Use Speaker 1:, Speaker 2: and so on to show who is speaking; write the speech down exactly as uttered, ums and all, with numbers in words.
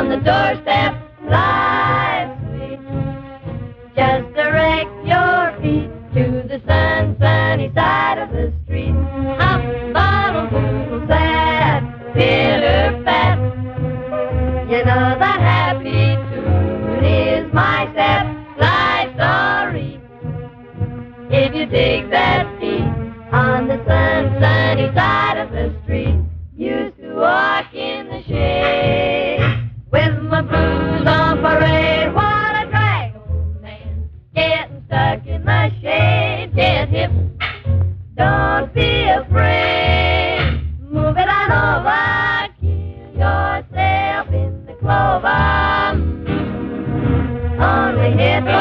Speaker 1: the doorstep, life sweet. Just direct your feet to the sun, sunny side of the street. Hop, bottle, poodle, sad, pitter pat. You know the happy tune is my step. Life's sorry if you dig that beat on the sun, sunny side of the street. Used to walk in the shade with my blues on parade. What a drag, old man, getting stuck in the shade. Get hip, don't be afraid. Move it on over, kill yourself in the clover. Only hit